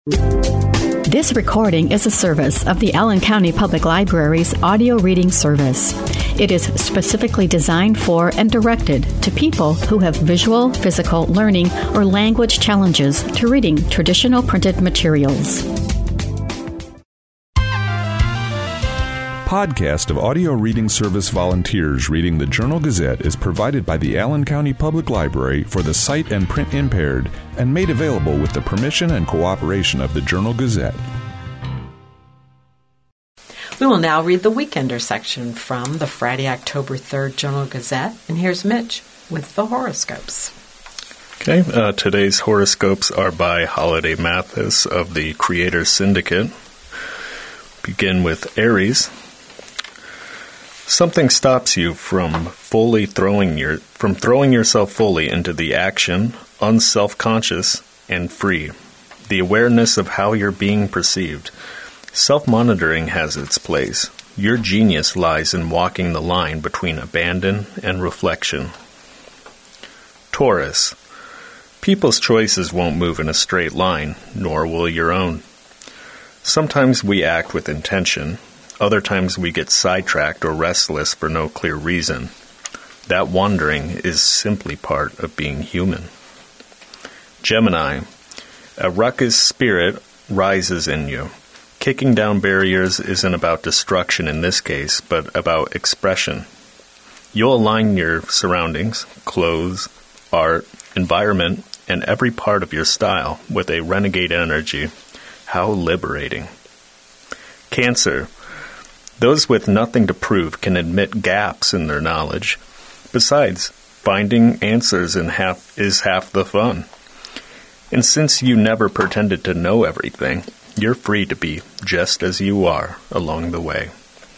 This recording is a service of the Allen County Public Library's audio reading service. It is specifically designed for and directed to people who have visual, physical, learning, or language challenges to reading traditional printed materials. Podcast of audio reading service volunteers reading the Journal-Gazette is provided by the Allen County Public Library for the sight and print impaired and made available with the permission and cooperation of the Journal-Gazette. We will now read the Weekender section from the Friday, October 3rd Journal-Gazette, and here's Mitch with the horoscopes. Okay, today's horoscopes are by Holiday Mathis of the Creators Syndicate. Begin with Aries. Something stops you from throwing yourself fully into the action, unself-conscious and free. The awareness of how you're being perceived. Self-monitoring has its place. Your genius lies in walking the line between abandon and reflection. Taurus. People's choices won't move in a straight line, nor will your own. Sometimes we act with intention. Other times we get sidetracked or restless for no clear reason. That wandering is simply part of being human. Gemini. A ruckus spirit rises in you. Kicking down barriers isn't about destruction in this case, but about expression. You'll align your surroundings, clothes, art, environment, and every part of your style with a renegade energy. How liberating. Cancer. Those with nothing to prove can admit gaps in their knowledge. Besides, finding answers is half the fun. And since you never pretended to know everything, you're free to be just as you are along the way.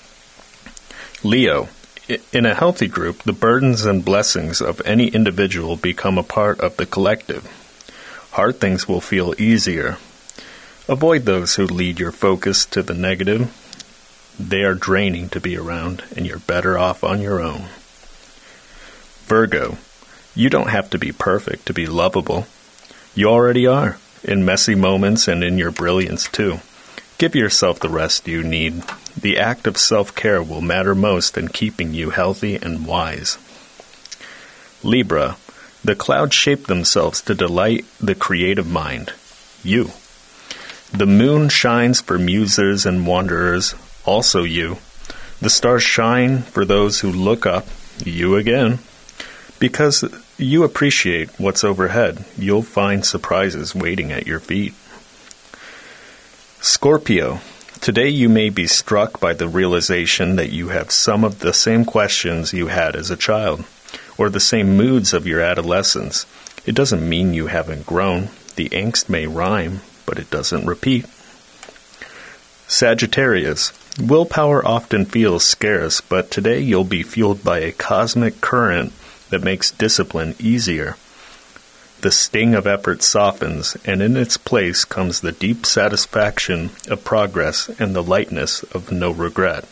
Leo. In a healthy group, the burdens and blessings of any individual become a part of the collective. Hard things will feel easier. Avoid those who lead your focus to the negative. They are draining to be around, and you're better off on your own. Virgo. You don't have to be perfect to be lovable. You already are, in messy moments and in your brilliance too. Give yourself the rest you need. The act of self-care will matter most in keeping you healthy and wise. Libra. The clouds shape themselves to delight the creative mind. You. The moon shines for musers and wanderers, also you. The stars shine for those who look up, you again. Because you appreciate what's overhead, you'll find surprises waiting at your feet. Scorpio. Today you may be struck by the realization that you have some of the same questions you had as a child, or the same moods of your adolescence. It doesn't mean you haven't grown. The angst may rhyme, but it doesn't repeat. Sagittarius. Willpower often feels scarce, but today you'll be fueled by a cosmic current that makes discipline easier. The sting of effort softens, and in its place comes the deep satisfaction of progress and the lightness of no regret.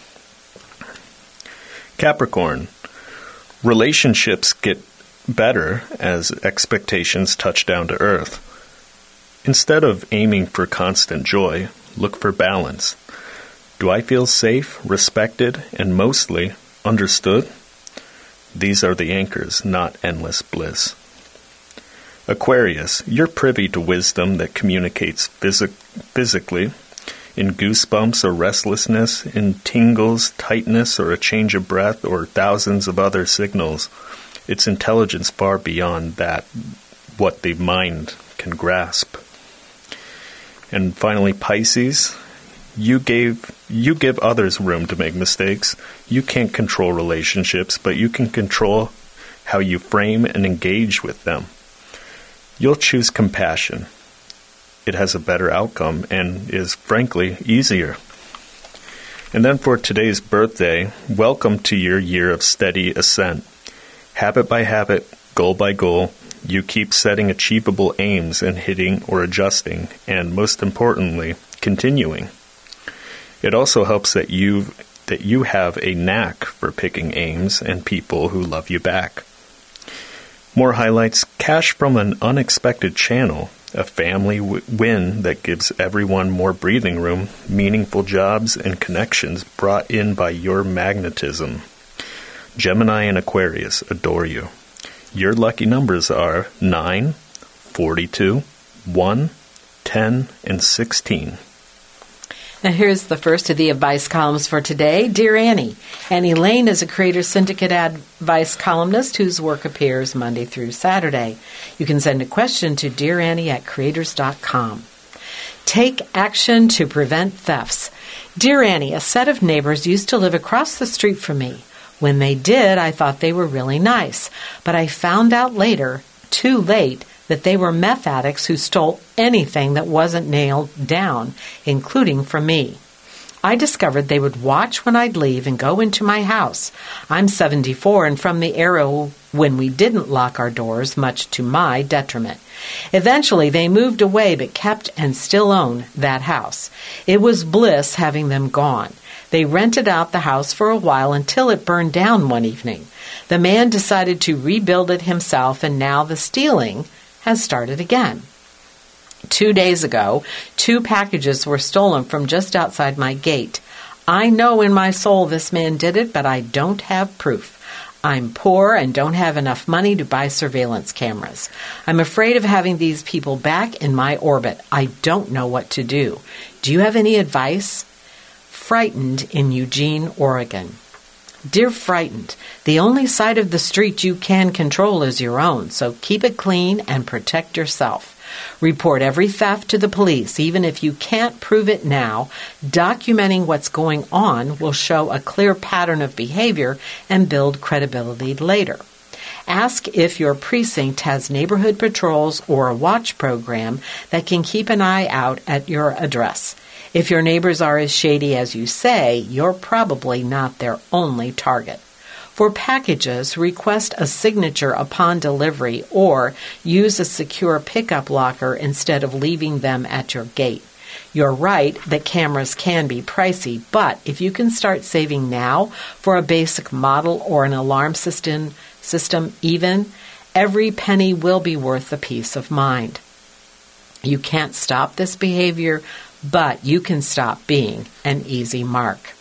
Capricorn. Relationships get better as expectations touch down to earth. Instead of aiming for constant joy, look for balance. Do I feel safe, respected, and mostly understood? These are the anchors, not endless bliss. Aquarius, you're privy to wisdom that communicates physically, in goosebumps or restlessness, in tingles, tightness, or a change of breath, or thousands of other signals. It's intelligence far beyond that, what the mind can grasp. And finally, Pisces, you give others room to make mistakes. You can't control relationships, but you can control how you frame and engage with them. You'll choose compassion. It has a better outcome and is, frankly, easier. And then for today's birthday, welcome to your year of steady ascent. Habit by habit, goal by goal, you keep setting achievable aims and hitting or adjusting, and most importantly, continuing. It also helps that you have a knack for picking aims and people who love you back. More highlights: cash from an unexpected channel. A family win that gives everyone more breathing room, meaningful jobs, and connections brought in by your magnetism. Gemini and Aquarius adore you. Your lucky numbers are 9, 42, 1, 10, and 16. Now here's the first of the advice columns for today. Dear Annie, Annie Lane is a Creator Syndicate advice columnist whose work appears Monday through Saturday. You can send a question to dearannie@creators.com. Take action to prevent thefts. Dear Annie, a set of neighbors used to live across the street from me. When they did, I thought they were really nice, but I found out later, too late, that they were meth addicts who stole anything that wasn't nailed down, including from me. I discovered they would watch when I'd leave and go into my house. I'm 74 and from the era when we didn't lock our doors, much to my detriment. Eventually, they moved away but kept and still own that house. It was bliss having them gone. They rented out the house for a while until it burned down one evening. The man decided to rebuild it himself, and now the stealing has started again. 2 days ago, 2 packages were stolen from just outside my gate. I know in my soul this man did it, but I don't have proof. I'm poor and don't have enough money to buy surveillance cameras. I'm afraid of having these people back in my orbit. I don't know what to do. Do you have any advice? Frightened in Eugene, Oregon. Dear Frightened, the only side of the street you can control is your own, so keep it clean and protect yourself. Report every theft to the police, even if you can't prove it now. Documenting what's going on will show a clear pattern of behavior and build credibility later. Ask if your precinct has neighborhood patrols or a watch program that can keep an eye out at your address. If your neighbors are as shady as you say, you're probably not their only target. For packages, request a signature upon delivery or use a secure pickup locker instead of leaving them at your gate. You're right that cameras can be pricey, but if you can start saving now for a basic model or an alarm system even, every penny will be worth the peace of mind. You can't stop this behavior, but you can stop being an easy mark.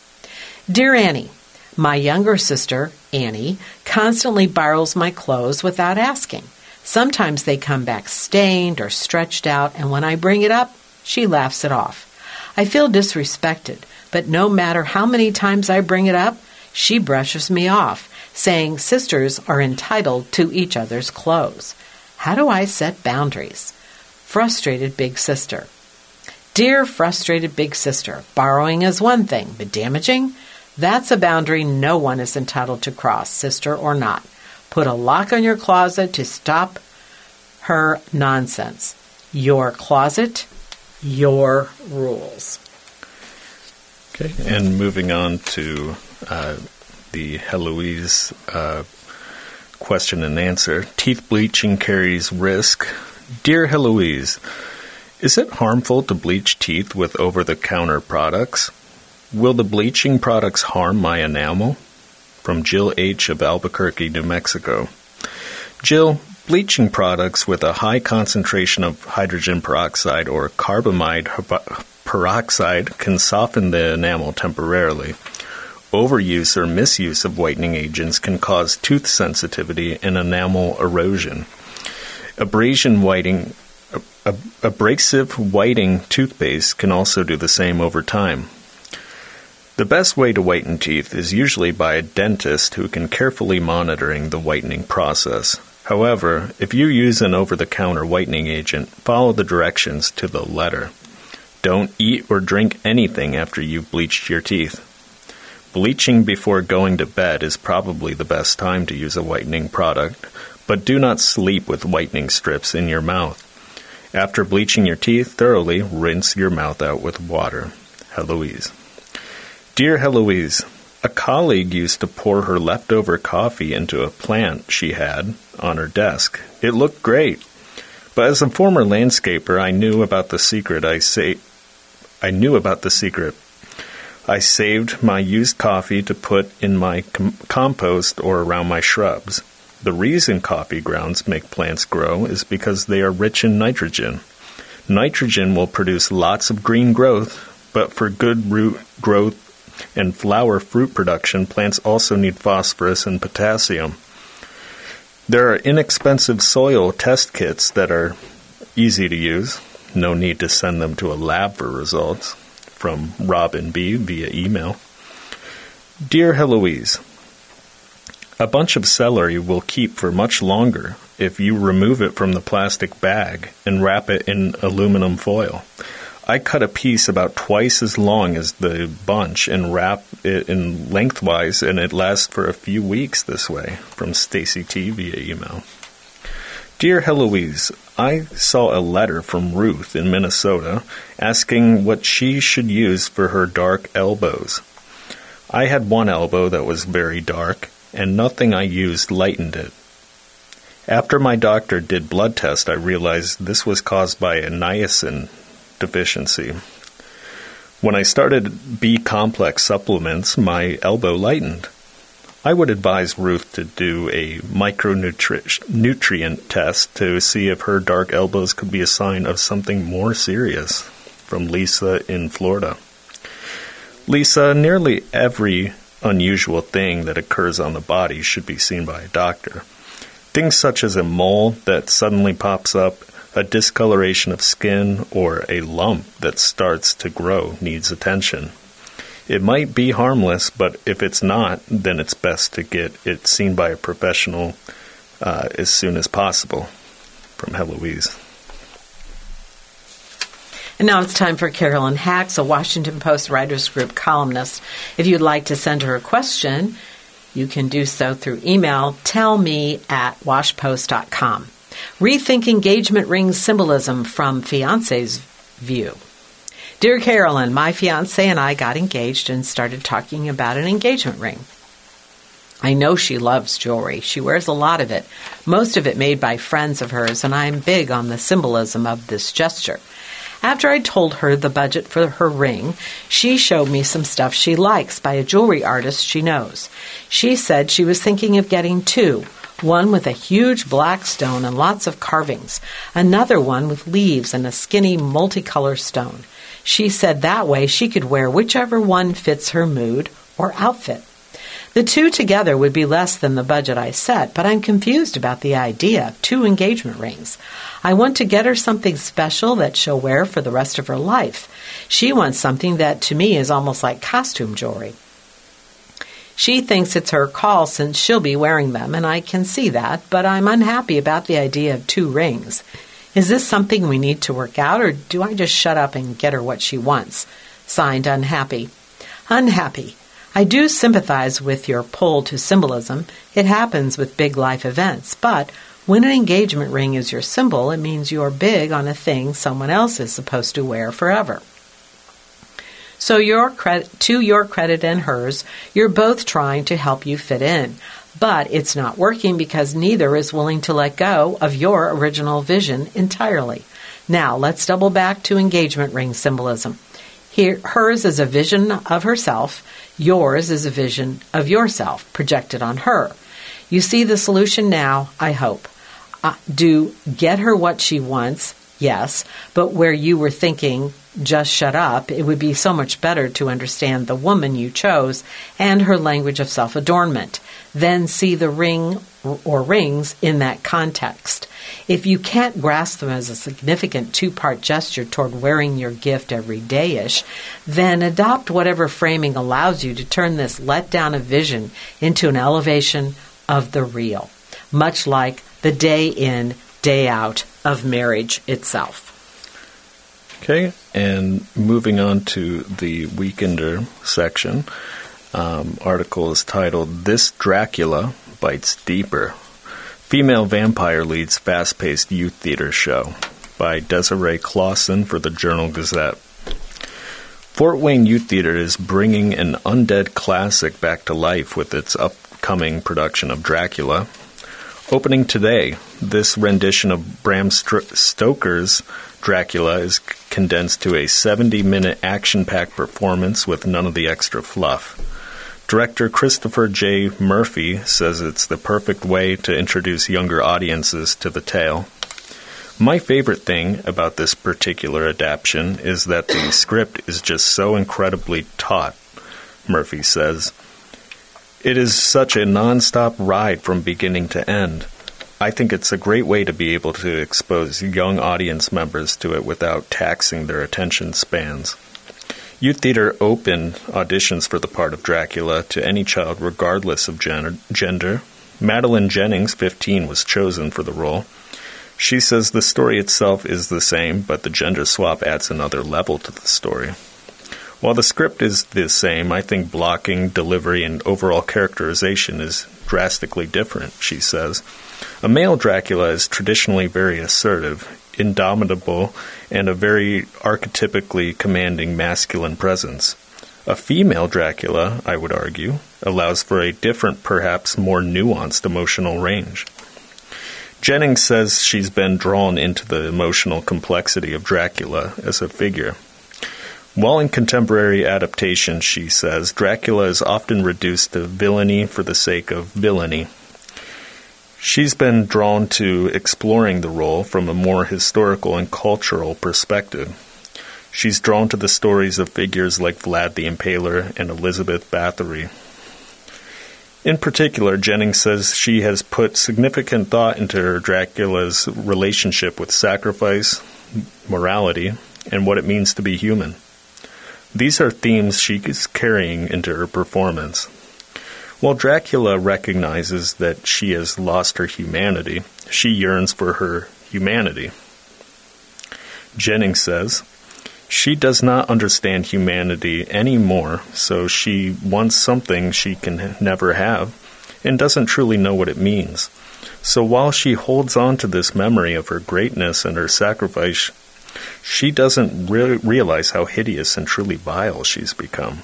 Dear Annie, my younger sister, Annie, constantly borrows my clothes without asking. Sometimes they come back stained or stretched out, and when I bring it up, she laughs it off. I feel disrespected, but no matter how many times I bring it up, she brushes me off, saying sisters are entitled to each other's clothes. How do I set boundaries? Frustrated Big Sister. Dear frustrated big sister, borrowing is one thing, but damaging? That's a boundary no one is entitled to cross, sister or not. Put a lock on your closet to stop her nonsense. Your closet, your rules. Okay, and moving on to the Heloise question and answer. Teeth bleaching carries risk. Dear Heloise, is it harmful to bleach teeth with over-the-counter products? Will the bleaching products harm my enamel? From Jill H. of Albuquerque, New Mexico. Jill, bleaching products with a high concentration of hydrogen peroxide or carbamide peroxide can soften the enamel temporarily. Overuse or misuse of whitening agents can cause tooth sensitivity and enamel erosion. Abrasive whitening toothpaste can also do the same over time. The best way to whiten teeth is usually by a dentist who can carefully monitoring the whitening process. However, if you use an over-the-counter whitening agent, follow the directions to the letter. Don't eat or drink anything after you've bleached your teeth. Bleaching before going to bed is probably the best time to use a whitening product, but do not sleep with whitening strips in your mouth. After bleaching your teeth thoroughly, rinse your mouth out with water. Heloise. Dear Heloise, a colleague used to pour her leftover coffee into a plant she had on her desk. It looked great. But as a former landscaper, I knew about the secret. I saved my used coffee to put in my compost or around my shrubs. The reason coffee grounds make plants grow is because they are rich in nitrogen. Nitrogen will produce lots of green growth, but for good root growth and flower fruit production, plants also need phosphorus and potassium. There are inexpensive soil test kits that are easy to use. No need to send them to a lab for results. From Robin B. via email. Dear Heloise, a bunch of celery will keep for much longer if you remove it from the plastic bag and wrap it in aluminum foil. I cut a piece about twice as long as the bunch and wrap it in lengthwise, and it lasts for a few weeks this way. From Stacy T. via email. Dear Heloise, I saw a letter from Ruth in Minnesota asking what she should use for her dark elbows. I had one elbow that was very dark, and nothing I used lightened it. After my doctor did blood test, I realized this was caused by a niacin deficiency. When I started B-complex supplements, my elbow lightened. I would advise Ruth to do a micronutrient test to see if her dark elbows could be a sign of something more serious. From Lisa in Florida. Lisa, nearly every unusual thing that occurs on the body should be seen by a doctor. Things such as a mole that suddenly pops up, a discoloration of skin, or a lump that starts to grow needs attention. It might be harmless, but if it's not, then it's best to get it seen by a professional as soon as possible. From Heloise. And now it's time for Carolyn Hacks, a Washington Post Writers Group columnist. If you'd like to send her a question, you can do so through email, tellme@washpost.com. Rethink engagement ring symbolism from fiancé's view. Dear Carolyn, my fiancé and I got engaged and started talking about an engagement ring. I know she loves jewelry. She wears a lot of it, most of it made by friends of hers, and I'm big on the symbolism of this gesture. After I told her the budget for her ring, she showed me some stuff she likes by a jewelry artist she knows. She said she was thinking of getting two, one with a huge black stone and lots of carvings, another one with leaves and a skinny multicolor stone. She said that way she could wear whichever one fits her mood or outfit. The two together would be less than the budget I set, but I'm confused about the idea of two engagement rings. I want to get her something special that she'll wear for the rest of her life. She wants something that to me is almost like costume jewelry. She thinks it's her call since she'll be wearing them, and I can see that, but I'm unhappy about the idea of two rings. Is this something we need to work out, or do I just shut up and get her what she wants? Signed, Unhappy. Unhappy. I do sympathize with your pull to symbolism. It happens with big life events, but when an engagement ring is your symbol, it means you're big on a thing someone else is supposed to wear forever. So to your credit and hers, you're both trying to help you fit in. But it's not working because neither is willing to let go of your original vision entirely. Now, let's double back to engagement ring symbolism. Here, hers is a vision of herself. Yours is a vision of yourself projected on her. You see the solution now, I hope. Do get her what she wants, yes, but where you were thinking, just shut up, it would be so much better to understand the woman you chose and her language of self-adornment. Then see the ring or rings in that context. If you can't grasp them as a significant two-part gesture toward wearing your gift every day-ish, then adopt whatever framing allows you to turn this letdown of vision into an elevation of the real, much like the day in, day out of marriage itself. Okay, and moving on to the Weekender section, article is titled, This Dracula Bites Deeper. Female Vampire Leads Fast-Paced Youth Theater Show by Desiree Clausen for the Journal-Gazette. Fort Wayne Youth Theater is bringing an undead classic back to life with its upcoming production of Dracula. Opening today, this rendition of Bram Stoker's Dracula is condensed to a 70-minute action-packed performance with none of the extra fluff. Director Christopher J. Murphy says it's the perfect way to introduce younger audiences to the tale. My favorite thing about this particular adaptation is that the script is just so incredibly taut, Murphy says. It is such a non-stop ride from beginning to end. I think it's a great way to be able to expose young audience members to it without taxing their attention spans. Youth Theater opened auditions for the part of Dracula to any child regardless of gender. Madeline Jennings, 15, was chosen for the role. She says the story itself is the same, but the gender swap adds another level to the story. While the script is the same, I think blocking, delivery, and overall characterization is drastically different, she says. A male Dracula is traditionally very assertive, indomitable, and a very archetypically commanding masculine presence. A female Dracula, I would argue, allows for a different, perhaps more nuanced emotional range. Jennings says she's been drawn into the emotional complexity of Dracula as a figure. While in contemporary adaptation, she says, Dracula is often reduced to villainy for the sake of villainy. She's been drawn to exploring the role from a more historical and cultural perspective. She's drawn to the stories of figures like Vlad the Impaler and Elizabeth Bathory. In particular, Jennings says she has put significant thought into her Dracula's relationship with sacrifice, morality, and what it means to be human. These are themes she is carrying into her performance. While Dracula recognizes that she has lost her humanity, she yearns for her humanity. Jennings says, she does not understand humanity anymore, so she wants something she can never have, and doesn't truly know what it means. So while she holds on to this memory of her greatness and her sacrifice, she doesn't realize how hideous and truly vile she's become.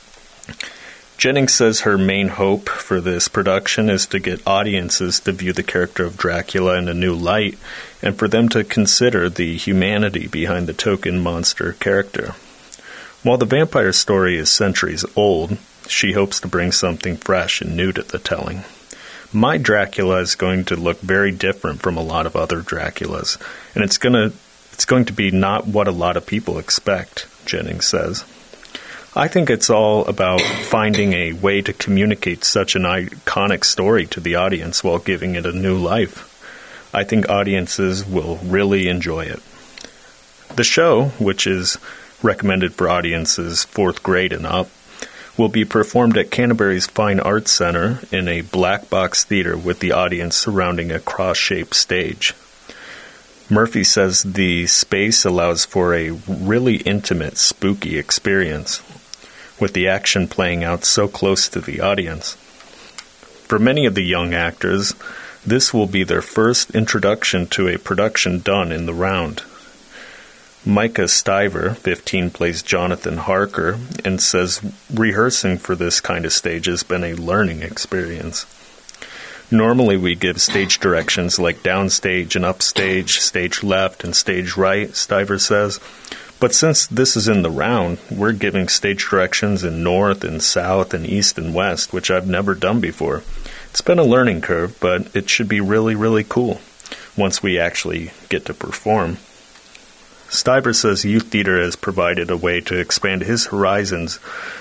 Jennings says her main hope for this production is to get audiences to view the character of Dracula in a new light, and for them to consider the humanity behind the token monster character. While the vampire story is centuries old, she hopes to bring something fresh and new to the telling. My Dracula is going to look very different from a lot of other Draculas, and it's going to be not what a lot of people expect, Jennings says. I think it's all about finding a way to communicate such an iconic story to the audience while giving it a new life. I think audiences will really enjoy it. The show, which is recommended for audiences 4th grade and up, will be performed at Canterbury's Fine Arts Center in a black box theater with the audience surrounding a cross-shaped stage. Murphy says the space allows for a really intimate, spooky experience, with the action playing out so close to the audience. For many of the young actors, this will be their first introduction to a production done in the round. Micah Stiver, 15, plays Jonathan Harker, and says rehearsing for this kind of stage has been a learning experience. Normally we give stage directions like downstage and upstage, stage left and stage right, Stiver says. But since this is in the round, we're giving stage directions in north and south and east and west, which I've never done before. It's been a learning curve, but it should be really, really cool once we actually get to perform. Stiver says Youth Theater has provided a way to expand his horizons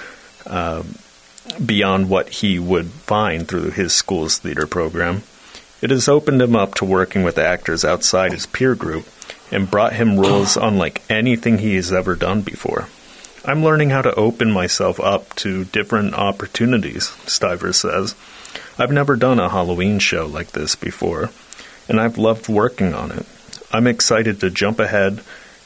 beyond what he would find through his school's theater program. It has opened him up to working with actors outside his peer group and brought him roles unlike anything he has ever done before. I'm learning how to open myself up to different opportunities, Stiver says. I've never done a Halloween show like this before, and I've loved working on it. I'm excited to jump head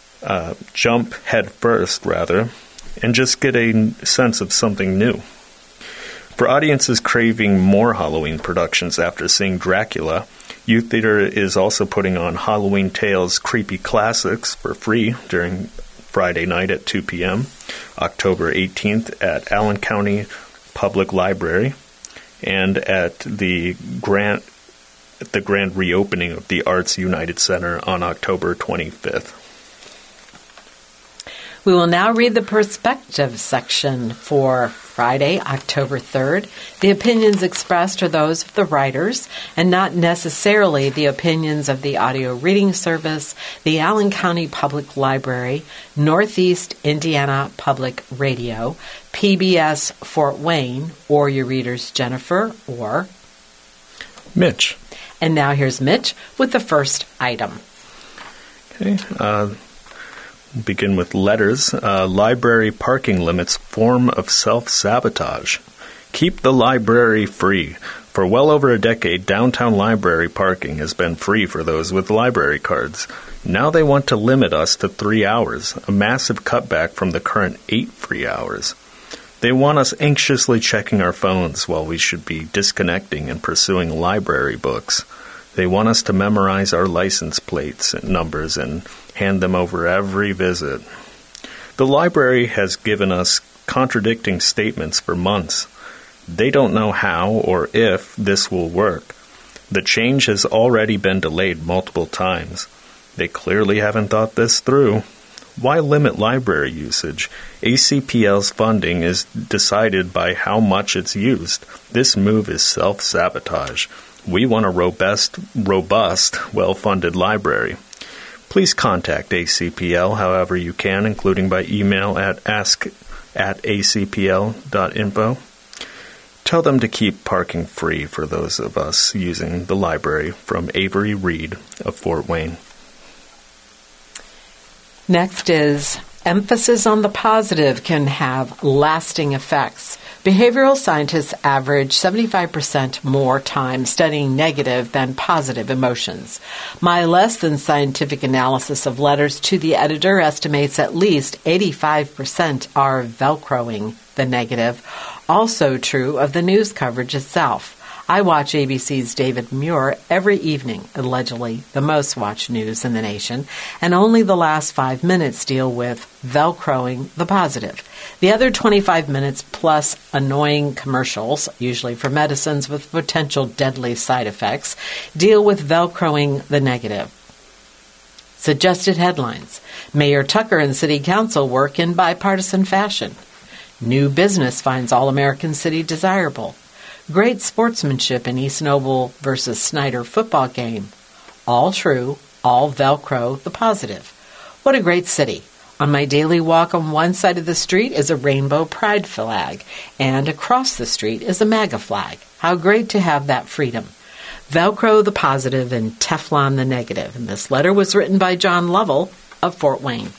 first, and just get a sense of something new. For audiences craving more Halloween productions after seeing Dracula, Youth Theater is also putting on Halloween Tales Creepy Classics for free during Friday night at 2 p.m., October 18th at Allen County Public Library, and at the grand reopening of the Arts United Center on October 25th. We will now read the perspective section for Friday, October 3rd. The opinions expressed are those of the writers and not necessarily the opinions of the Audio Reading Service, the Allen County Public Library, Northeast Indiana Public Radio, PBS Fort Wayne, or your readers Jennifer or Mitch. And now here's Mitch with the first item. Okay. Begin with letters. Library parking limits form of self-sabotage. Keep the library free. For well over a decade, downtown library parking has been free for those with library cards. Now they want to limit us to 3 hours, a massive cutback from the current 8 free hours. They want us anxiously checking our phones while we should be disconnecting and pursuing library books. They want us to memorize our license plates and numbers and hand them over every visit. The library has given us contradicting statements for months. They don't know how or if this will work. The change has already been delayed multiple times. They clearly haven't thought this through. Why limit library usage? ACPL's funding is decided by how much it's used. This move is self-sabotage. We want a robust, well-funded library. Please contact ACPL however you can, including by email at ask@acpl.info. Tell them to keep parking free for those of us using the library. From Avery Reed of Fort Wayne. Next is emphasis on the positive can have lasting effects. Behavioral scientists average 75% more time studying negative than positive emotions. My less than scientific analysis of letters to the editor estimates at least 85% are velcroing the negative. Also true of the news coverage itself. I watch ABC's David Muir every evening, allegedly the most watched news in the nation, and only the last 5 minutes deal with velcroing the positive. The other 25 minutes plus annoying commercials, usually for medicines with potential deadly side effects, deal with velcroing the negative. Suggested headlines. Mayor Tucker and City Council work in bipartisan fashion. New business finds All-American City desirable. Great sportsmanship in East Noble versus Snyder football game. All true, all Velcro the positive. What a great city. On my daily walk on one side of the street is a rainbow pride flag, and across the street is a MAGA flag. How great to have that freedom. Velcro the positive and Teflon the negative. And this letter was written by John Lovell of Fort Wayne.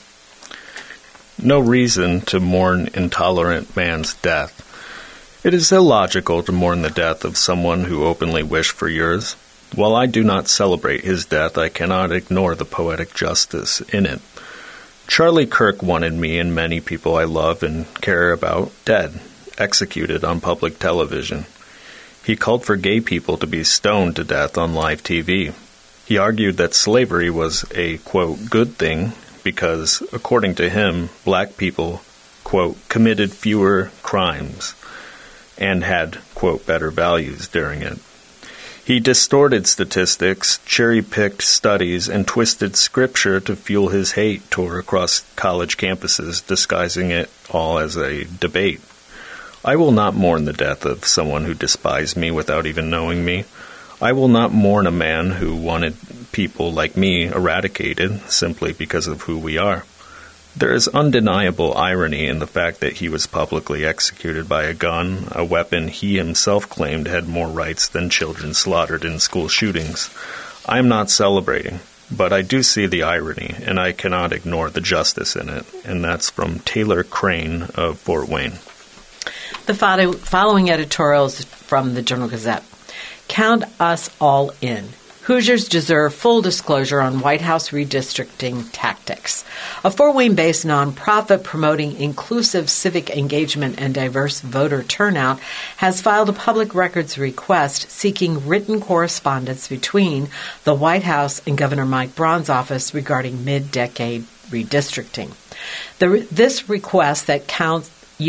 No reason to mourn intolerant man's death. It is illogical to mourn the death of someone who openly wished for yours. While I do not celebrate his death, I cannot ignore the poetic justice in it. Charlie Kirk wanted me and many people I love and care about dead, executed on public television. He called for gay people to be stoned to death on live TV. He argued that slavery was a, quote, good thing because, according to him, black people, quote, committed fewer crimes and had, quote, better values during it. He distorted statistics, cherry-picked studies, and twisted scripture to fuel his hate tour across college campuses, disguising it all as a debate. I will not mourn the death of someone who despised me without even knowing me. I will not mourn a man who wanted people like me eradicated simply because of who we are. There is undeniable irony in the fact that he was publicly executed by a gun, a weapon he himself claimed had more rights than children slaughtered in school shootings. I am not celebrating, but I do see the irony, and I cannot ignore the justice in it. And that's from Taylor Crane of Fort Wayne. The following editorials from the Journal-Gazette. Count us all in. Hoosiers deserve full disclosure on White House redistricting tactics. A Fort Wayne-based nonprofit promoting inclusive civic engagement and diverse voter turnout has filed a public records request seeking written correspondence between the White House and Governor Mike Braun's office regarding mid-decade redistricting. This request that counts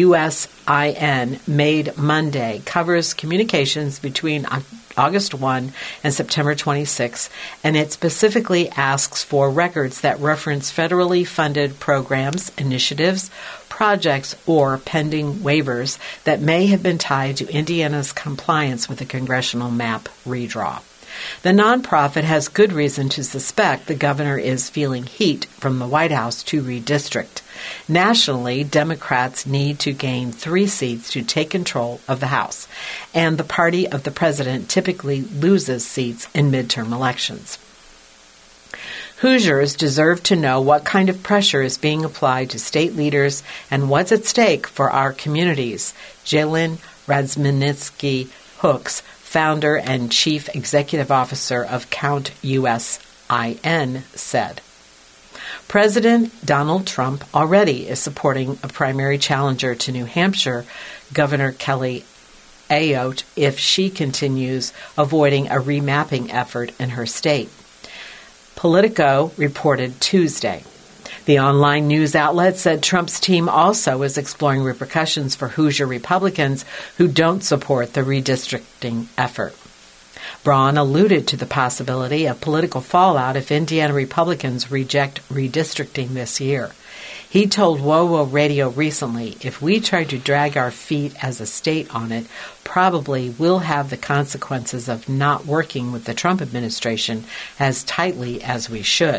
USIN made Monday covers communications between August 1 and September 26, and it specifically asks for records that reference federally funded programs, initiatives, projects or pending waivers that may have been tied to Indiana's compliance with the congressional map redraw. The nonprofit has good reason to suspect the governor is feeling heat from the White House to redistrict. Nationally, Democrats need to gain 3 seats to take control of the House, and the party of the president typically loses seats in midterm elections. Hoosiers deserve to know what kind of pressure is being applied to state leaders and what's at stake for our communities, Jalen Radziminski Hooks, founder and chief executive officer of Count USIN, said. President Donald Trump already is supporting a primary challenger to New Hampshire, Governor Kelly Ayotte, if she continues avoiding a remapping effort in her state. Politico reported Tuesday. The online news outlet said Trump's team also is exploring repercussions for Hoosier Republicans who don't support the redistricting effort. Braun alluded to the possibility of political fallout if Indiana Republicans reject redistricting this year. He told WoWo Radio recently, if we try to drag our feet as a state on it, probably we'll have the consequences of not working with the Trump administration as tightly as we should.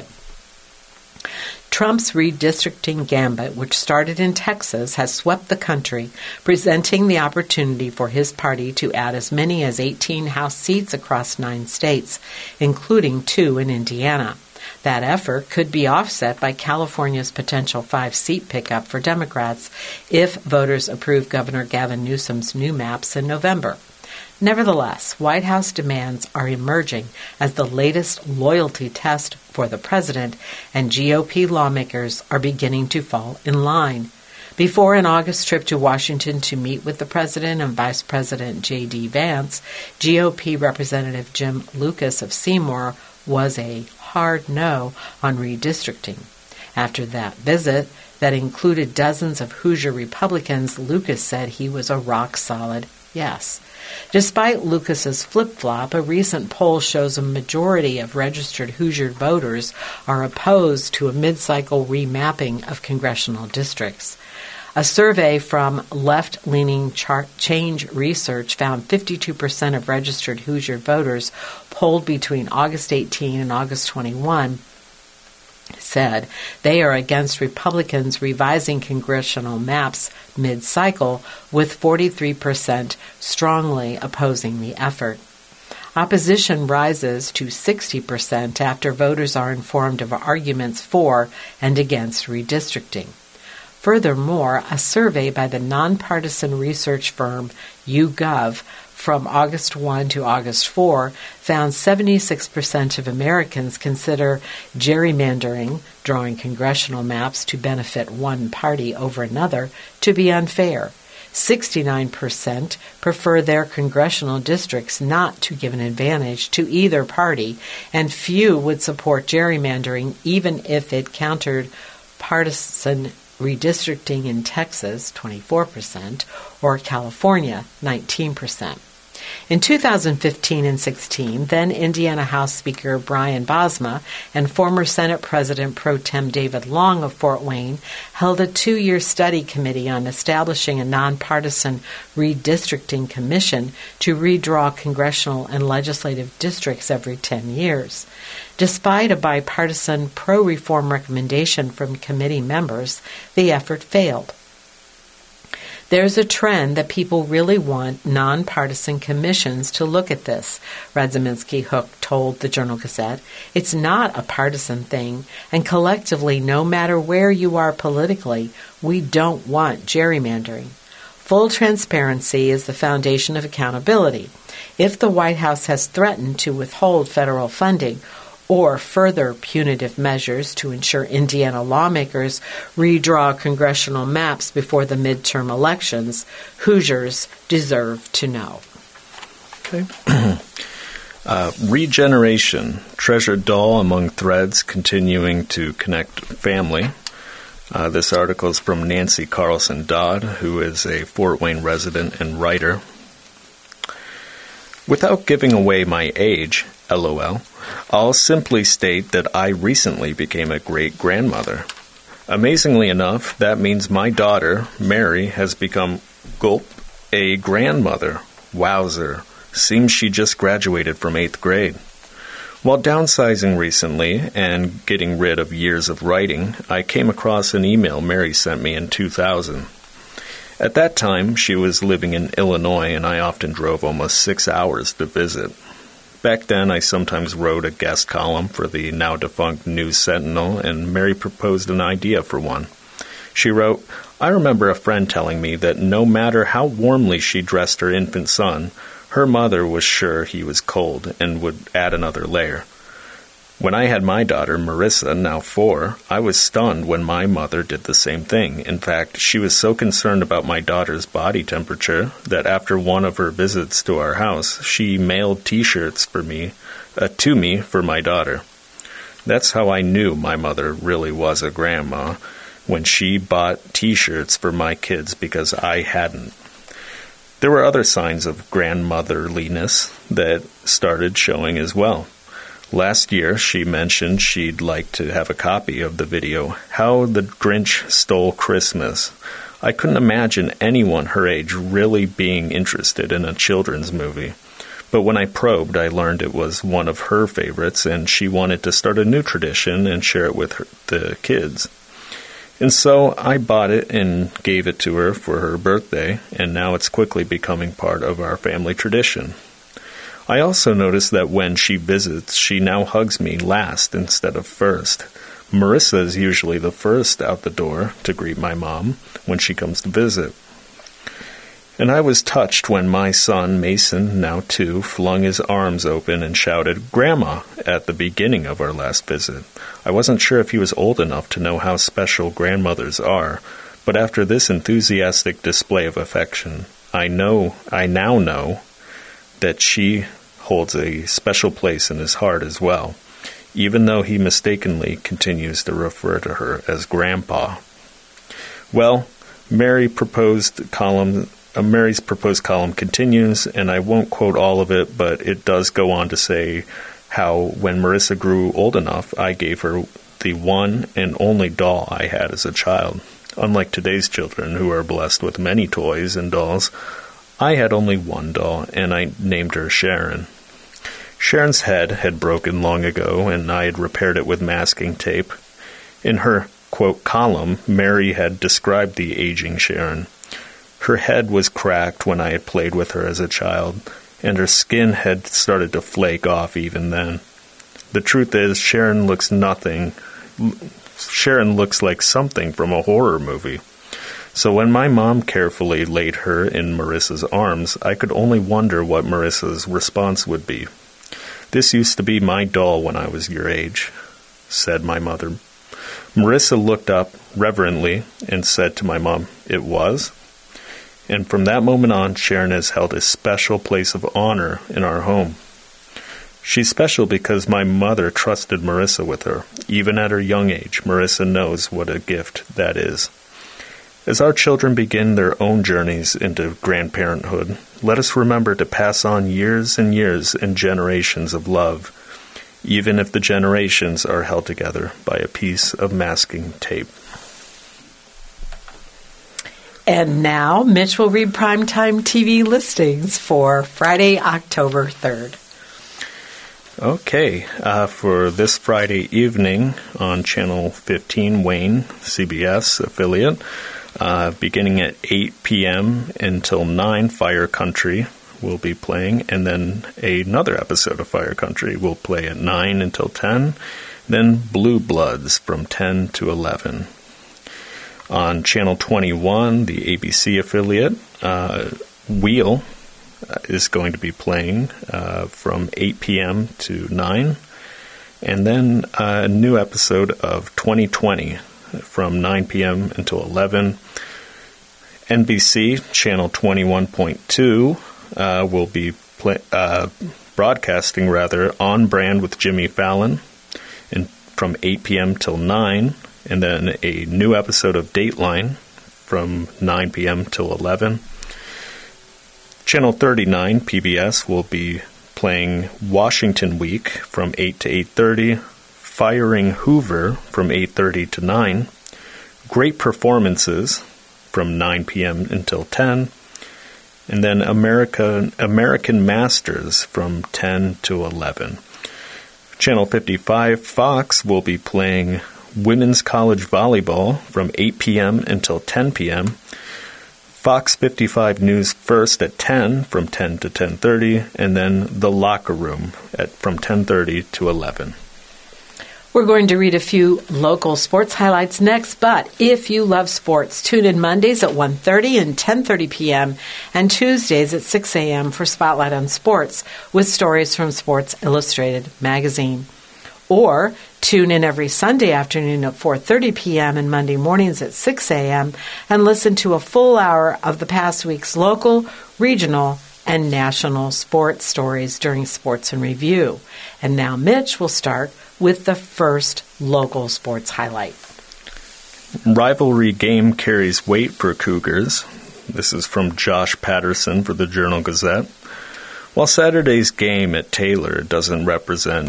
Trump's redistricting gambit, which started in Texas, has swept the country, presenting the opportunity for his party to add as many as 18 House seats across 9 states, including 2 in Indiana. That effort could be offset by California's potential 5-seat pickup for Democrats if voters approve Governor Gavin Newsom's new maps in November. Nevertheless, White House demands are emerging as the latest loyalty test for the president, and GOP lawmakers are beginning to fall in line. Before an August trip to Washington to meet with the president and Vice President J.D. Vance, GOP Representative Jim Lucas of Seymour was a hard no on redistricting. After that visit, that included dozens of Hoosier Republicans, Lucas said he was a rock-solid yes. Despite Lucas's flip-flop, a recent poll shows a majority of registered Hoosier voters are opposed to a mid-cycle remapping of congressional districts. A survey from left-leaning Change Research found 52% of registered Hoosier voters polled between August 18 and August 21 said they are against Republicans revising congressional maps mid-cycle, with 43% strongly opposing the effort. Opposition rises to 60% after voters are informed of arguments for and against redistricting. Furthermore, a survey by the nonpartisan research firm YouGov from August 1 to August 4 found 76% of Americans consider gerrymandering, drawing congressional maps to benefit one party over another, to be unfair. 69% prefer their congressional districts not to give an advantage to either party, and few would support gerrymandering even if it countered partisan redistricting in Texas, 24%, or California, 19%. In 2015 and 16, then Indiana House Speaker Brian Bosma and former Senate President Pro Tem David Long of Fort Wayne held a 2-year study committee on establishing a nonpartisan redistricting commission to redraw congressional and legislative districts every 10 years. Despite a bipartisan pro-reform recommendation from committee members, the effort failed. There's a trend that people really want nonpartisan commissions to look at this, Radziminski Hook told the Journal-Gazette. It's not a partisan thing, and collectively, no matter where you are politically, we don't want gerrymandering. Full transparency is the foundation of accountability. If the White House has threatened to withhold federal funding or further punitive measures to ensure Indiana lawmakers redraw congressional maps before the midterm elections, Hoosiers deserve to know. Okay. Regeneration, treasured doll among threads continuing to connect family. This article is from Nancy Carlson Dodd, who is a Fort Wayne resident and writer. Without giving away my age, LOL, I'll simply state that I recently became a great-grandmother. Amazingly enough, that means my daughter, Mary, has become, a grandmother. Wowzer. Seems she just graduated from 8th grade. While downsizing recently and getting rid of years of writing, I came across an email Mary sent me in 2000. At that time, she was living in Illinois, and I often drove almost 6 hours to visit. Back then, I sometimes wrote a guest column for the now-defunct News Sentinel, and Mary proposed an idea for one. She wrote, "I remember a friend telling me that no matter how warmly she dressed her infant son, her mother was sure he was cold and would add another layer. When I had my daughter, Marissa, now 4, I was stunned when my mother did the same thing. In fact, she was so concerned about my daughter's body temperature that after one of her visits to our house, she mailed T-shirts to me for my daughter. That's how I knew my mother really was a grandma, when she bought T-shirts for my kids because I hadn't." There were other signs of grandmotherliness that started showing as well. Last year, she mentioned she'd like to have a copy of the video, How the Grinch Stole Christmas. I couldn't imagine anyone her age really being interested in a children's movie. But when I probed, I learned it was one of her favorites, and she wanted to start a new tradition and share it with the kids. And so I bought it and gave it to her for her birthday, and now it's quickly becoming part of our family tradition. I also noticed that when she visits, she now hugs me last instead of first. Marissa is usually the first out the door to greet my mom when she comes to visit. And I was touched when my son, Mason, now 2, flung his arms open and shouted, "Grandma," at the beginning of our last visit. I wasn't sure if he was old enough to know how special grandmothers are, but after this enthusiastic display of affection, I now know that she holds a special place in his heart as well, even though he mistakenly continues to refer to her as Grandpa. Well, Mary's proposed column continues, and I won't quote all of it, but it does go on to say how when Marissa grew old enough, I gave her the one and only doll I had as a child. Unlike today's children, who are blessed with many toys and dolls, I had only one doll, and I named her Sharon. Sharon's head had broken long ago, and I had repaired it with masking tape. In her, quote, column, Mary had described the aging Sharon. Her head was cracked when I had played with her as a child, and her skin had started to flake off even then. The truth is, Sharon looks like something from a horror movie. So when my mom carefully laid her in Marissa's arms, I could only wonder what Marissa's response would be. "This used to be my doll when I was your age," said my mother. Marissa looked up reverently and said to my mom, "It was?" And from that moment on, Sharon has held a special place of honor in our home. She's special because my mother trusted Marissa with her. Even at her young age, Marissa knows what a gift that is. As our children begin their own journeys into grandparenthood, let us remember to pass on years and years and generations of love, even if the generations are held together by a piece of masking tape. And now, Mitch will read primetime TV listings for Friday, October 3rd. Okay, for this Friday evening on Channel 15, Wayne, CBS affiliate, beginning at 8 p.m. until 9, Fire Country will be playing, and then another episode of Fire Country will play at 9 until 10, then Blue Bloods from 10 to 11. On Channel 21, the ABC affiliate, Wheel is going to be playing from 8 p.m. to 9, and then a new episode of 2020 from 9 p.m. until 11. NBC, Channel 21.2, will be broadcasting On Brand with Jimmy Fallon from 8 p.m. till 9, and then a new episode of Dateline from 9 p.m. till 11. Channel 39, PBS, will be playing Washington Week from 8 to 8:30, Firing Hoover from 8:30 to 9, Great Performances from 9 p.m. until 10. And then American Masters from 10 to 11. Channel 55 Fox will be playing Women's College Volleyball from 8 p.m. until 10 p.m. Fox 55 News First at 10 from 10 to 10:30, and then The Locker Room from 10:30 to 11. We're going to read a few local sports highlights next, but if you love sports, tune in Mondays at 1:30 and 10:30 p.m. and Tuesdays at 6 a.m. for Spotlight on Sports with stories from Sports Illustrated magazine. Or tune in every Sunday afternoon at 4:30 p.m. and Monday mornings at 6 a.m. and listen to a full hour of the past week's local, regional, and national sports stories during Sports in Review. And now Mitch will start with the first local sports highlight. Rivalry game carries weight for Cougars. This is from Josh Patterson for the Journal-Gazette. While Saturday's game at Taylor doesn't represent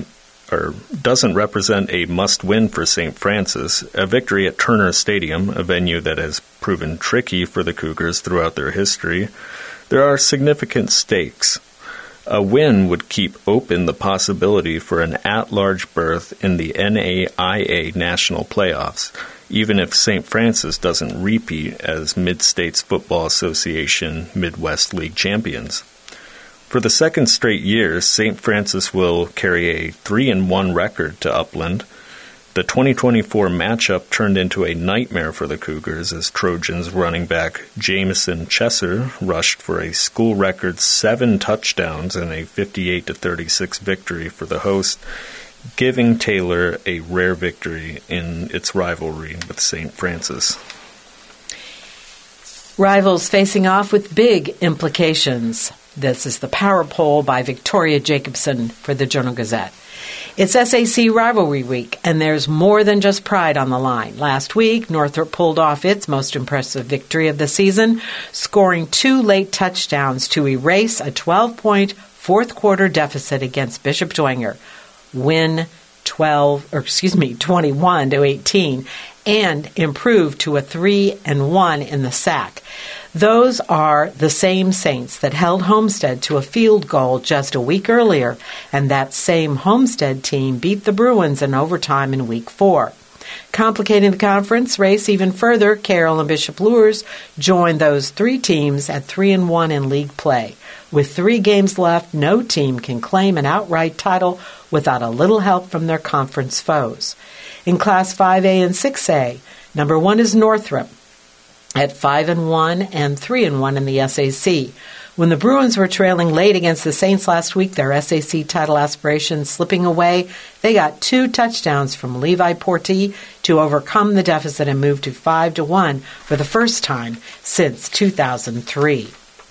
a must-win for St. Francis, a victory at Turner Stadium, a venue that has proven tricky for the Cougars throughout their history, there are significant stakes. A win would keep open the possibility for an at-large berth in the NAIA National Playoffs, even if St. Francis doesn't repeat as Mid-States Football Association Midwest League champions. For the second straight year, St. Francis will carry a 3-1 record to Upland. The 2024 matchup turned into a nightmare for the Cougars as Trojans running back Jameson Chesser rushed for a school record 7 touchdowns in a 58-36 victory for the host, giving Taylor a rare victory in its rivalry with St. Francis. Rivals facing off with big implications. This is the Power Poll by Victoria Jacobson for the Journal-Gazette. It's SAC Rivalry Week, and there's more than just pride on the line. Last week, Northrop pulled off its most impressive victory of the season, scoring 2 late touchdowns to erase a 12-point fourth-quarter deficit against Bishop Dwenger, win 21-18, and improve to a 3-1 in the SAC. Those are the same Saints that held Homestead to a field goal just a week earlier, and that same Homestead team beat the Bruins in overtime in Week 4. Complicating the conference race even further, Carroll and Bishop Luers joined those 3 teams at 3-1 in league play. With 3 games left, no team can claim an outright title without a little help from their conference foes. In Class 5A and 6A, number 1 is Northrop at 5-1 and 3-1 in the SAC. When the Bruins were trailing late against the Saints last week, their SAC title aspirations slipping away, they got 2 touchdowns from Levi Porti to overcome the deficit and move to 5-1 for the first time since 2003.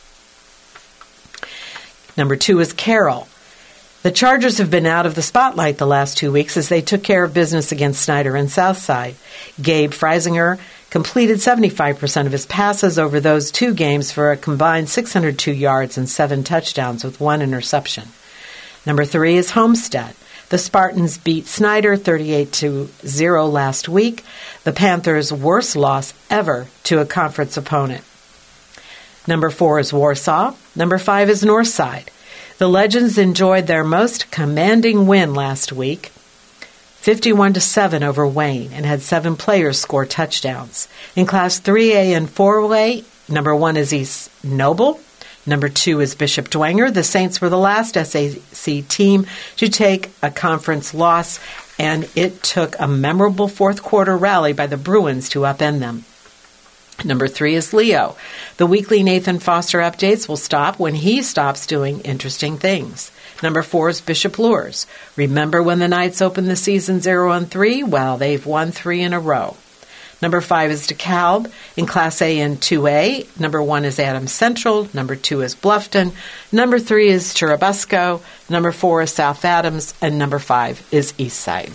Number 2 is Carroll. The Chargers have been out of the spotlight the last 2 weeks as they took care of business against Snyder and Southside. Gabe Freisinger completed 75% of his passes over those 2 games for a combined 602 yards and 7 touchdowns with 1 interception. Number 3 is Homestead. The Spartans beat Snyder 38-0 last week, the Panthers' worst loss ever to a conference opponent. Number 4 is Warsaw. Number 5 is Northside. The Legends enjoyed their most commanding win last week, 51-7 over Wayne, and had 7 players score touchdowns. In Class 3A and 4A, number 1 is East Noble. Number 2 is Bishop Dwenger. The Saints were the last SAC team to take a conference loss, and it took a memorable fourth-quarter rally by the Bruins to upend them. Number 3 is Leo. The weekly Nathan Foster updates will stop when he stops doing interesting things. Number 4 is Bishop Luers. Remember when the Knights opened the season 0-3? Well, they've won 3 in a row. Number 5 is DeKalb. In Class A and 2A, number 1 is Adams Central. Number 2 is Bluffton. Number 3 is Churubusco. Number 4 is South Adams. And number 5 is Eastside.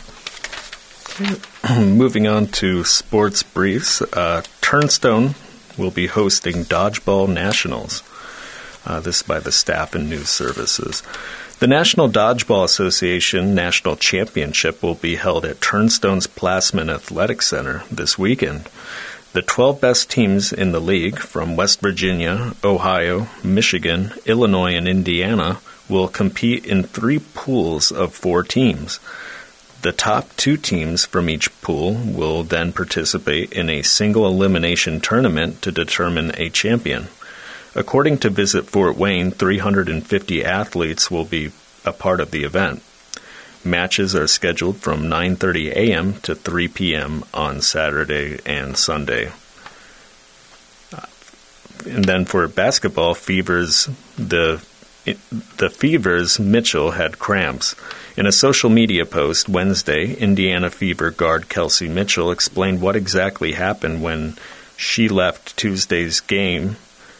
Moving on to sports briefs, Turnstone will be hosting Dodgeball Nationals. This is by the staff and news services. The National Dodgeball Association National Championship will be held at Turnstone's Plasman Athletic Center this weekend. The 12 best teams in the league from West Virginia, Ohio, Michigan, Illinois, and Indiana will compete in 3 pools of 4 teams. The top 2 teams from each pool will then participate in a single elimination tournament to determine a champion. According to Visit Fort Wayne, 350 athletes will be a part of the event. Matches are scheduled from 9:30 a.m. to 3 p.m. on Saturday and Sunday. And then for basketball, the Fever's Mitchell had cramps. In a social media post Wednesday, Indiana Fever guard Kelsey Mitchell explained what exactly happened when she left Tuesday's Game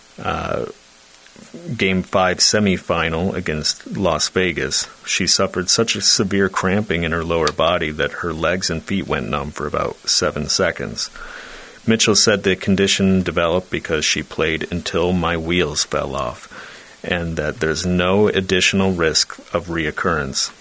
5 semifinal against Las Vegas. She suffered such a severe cramping in her lower body that her legs and feet went numb for about 7 seconds. Mitchell said the condition developed because she played until my wheels fell off, and that there's no additional risk of recurrence.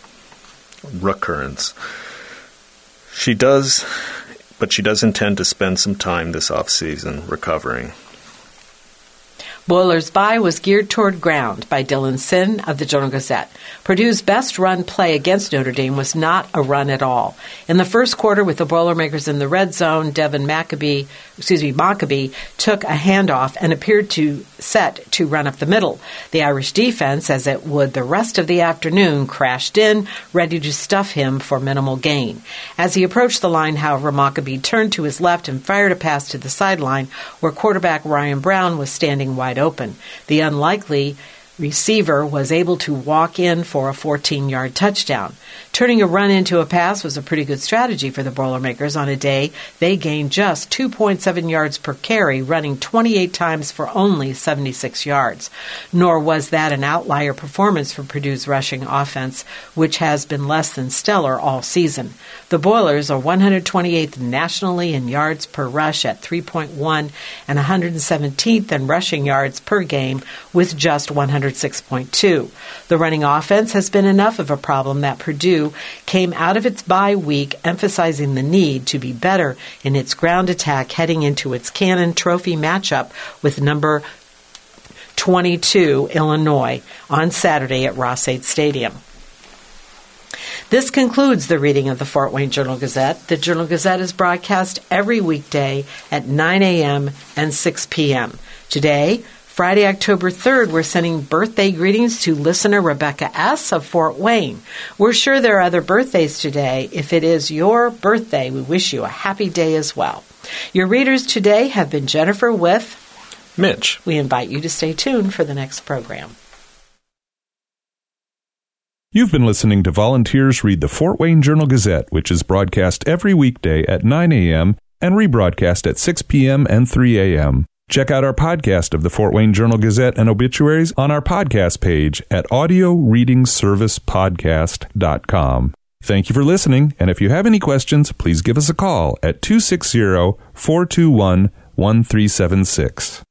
She does intend to spend some time this off-season recovering. Boilers' bye was geared toward ground by Dylan Sin of the Journal-Gazette. Purdue's best run play against Notre Dame was not a run at all. In the first quarter, with the Boilermakers in the red zone, Devin Maccabee took a handoff and appeared set to run up the middle. The Irish defense, as it would the rest of the afternoon, crashed in, ready to stuff him for minimal gain. As he approached the line, however, Maccabee turned to his left and fired a pass to the sideline, where quarterback Ryan Brown was standing wide open. The unlikely receiver was able to walk in for a 14-yard touchdown. Turning a run into a pass was a pretty good strategy for the Boilermakers on a day they gained just 2.7 yards per carry, running 28 times for only 76 yards. Nor was that an outlier performance for Purdue's rushing offense, which has been less than stellar all season. The Boilers are 128th nationally in yards per rush at 3.1 and 117th in rushing yards per game with just 106.2. The running offense has been enough of a problem that Purdue came out of its bye week emphasizing the need to be better in its ground attack heading into its Cannon Trophy matchup with number 22 Illinois on Saturday at Ross-Ade Stadium. This concludes the reading of the Fort Wayne Journal-Gazette. The Journal-Gazette is broadcast every weekday at 9 a.m. and 6 p.m. Today, Friday, October 3rd, we're sending birthday greetings to listener Rebecca S. of Fort Wayne. We're sure there are other birthdays today. If it is your birthday, we wish you a happy day as well. Your readers today have been Jennifer with Mitch. We invite you to stay tuned for the next program. You've been listening to Volunteers Read the Fort Wayne Journal-Gazette, which is broadcast every weekday at 9 a.m. and rebroadcast at 6 p.m. and 3 a.m. Check out our podcast of the Fort Wayne Journal-Gazette and obituaries on our podcast page at audioreadingservicepodcast.com. Thank you for listening, and if you have any questions, please give us a call at 260-421-1376.